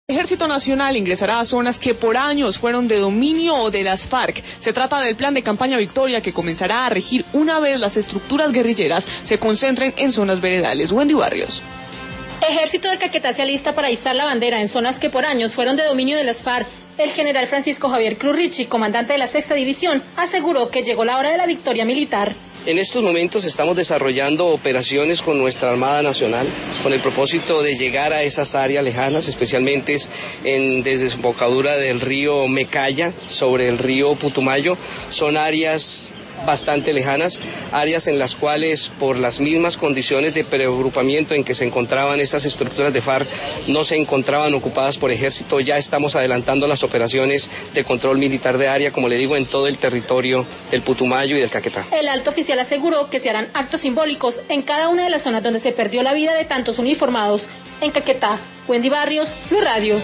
El Ejército Nacional ingresará a zonas que por años fueron de dominio de las FARC. Se trata del plan de campaña Victoria que comenzará a regir una vez las estructuras guerrilleras se concentren en zonas veredales. Wendy Barrios. Ejército de Caquetá se alista para izar la bandera en zonas que por años fueron de dominio de las FARC. El general Francisco Javier Cruz Richie, comandante de la 6ª División, aseguró que llegó la hora de la victoria militar. En estos momentos estamos desarrollando operaciones con nuestra Armada Nacional con el propósito de llegar a esas áreas lejanas, especialmente desde desembocadura del río Mecaya sobre el río Putumayo. Son áreas bastante lejanas, áreas en las cuales por las mismas condiciones de preagrupamiento en que se encontraban estas estructuras de FARC no se encontraban ocupadas por ejército. Ya estamos adelantando las operaciones de control militar de área, como le digo, en todo el territorio del Putumayo y del Caquetá. El alto oficial aseguró que se harán actos simbólicos en cada una de las zonas donde se perdió la vida de tantos uniformados. En Caquetá, Wendy Barrios, Blue Radio.